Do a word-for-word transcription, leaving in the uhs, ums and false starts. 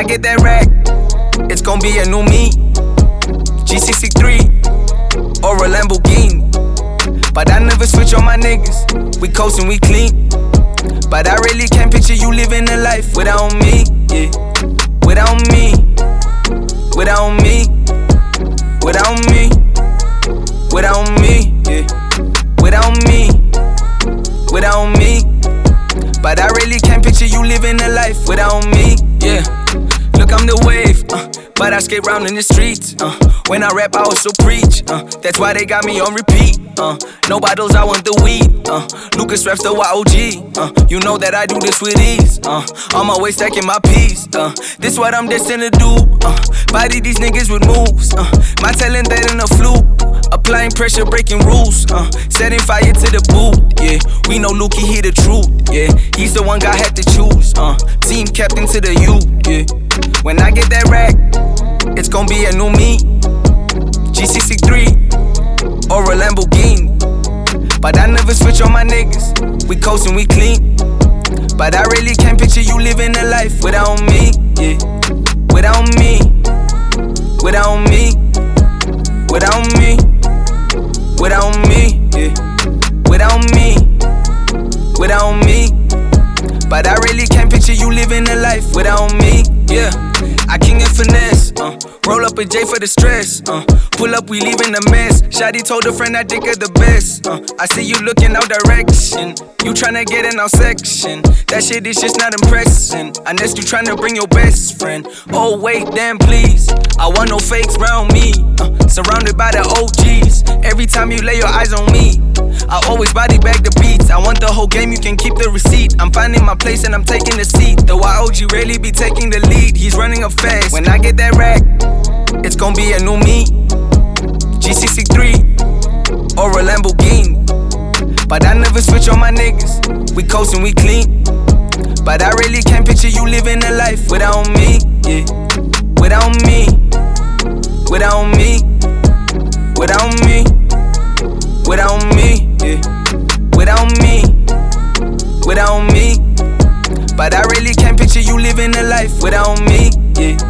get that rack, it's gon' be a new me. G sixty-three or a Lamborghini. But I never switch on my niggas. We coastin', we clean. But I really can't picture you living a life without me, yeah. Without me, without me, without me, without me, yeah. Without me, without me. But I really can't picture you living a life without me, yeah. Look, I'm the wave, uh, but I skate round in the streets. Uh, when I rap, I also preach. Uh, that's why they got me on repeat. Uh, no bottles, I want the weed. Uh, Lucas raps the Y O G. Uh, you know that I do this with ease. Uh, on my way stacking my peas. Uh, this what I'm destined to do. Uh, body these niggas with moves. Uh, my talent that in a fluke. Applying pressure, breaking rules. Uh, setting fire to the boot. Yeah, we know Lukey, he the truth. Yeah, he's the one God had to choose. Uh, team captain to the U. Yeah. When I get that rack, it's gon' be a new me. G sixty-three or a Lamborghini. But I never switch on my niggas. We coastin', we clean. But I really can't picture you living a life without me, yeah. Without me, without me, without me, without me, yeah. Without me, without me. But I really can't picture you living a life without me, yeah. I king and finesse, uh, roll up a J for the stress, uh, pull up, we leaving a mess. Shawty told a friend I dick her the best, uh, I see you looking out direction, you tryna get in our section. That shit is just not impressing, unless you tryna bring your best friend. Oh wait, damn please, I want no fakes round me, uh, surrounded by the O Gs. Every time you lay your eyes on me, I always body bag the beats. I want the whole game, you can keep the receipt. I'm finding my place and I'm taking the seat. The Y O G rarely be taking the lead, he's running up fast. When I get that rack, it's gon' be a new me. G sixty-three or a Lamborghini. But I never switch on my niggas. We coastin', we clean. But I really can't picture you living a life without me, yeah. Without me, without me, without me, without me, yeah. Without me, without me. But I really can't picture you living a life without me, yeah.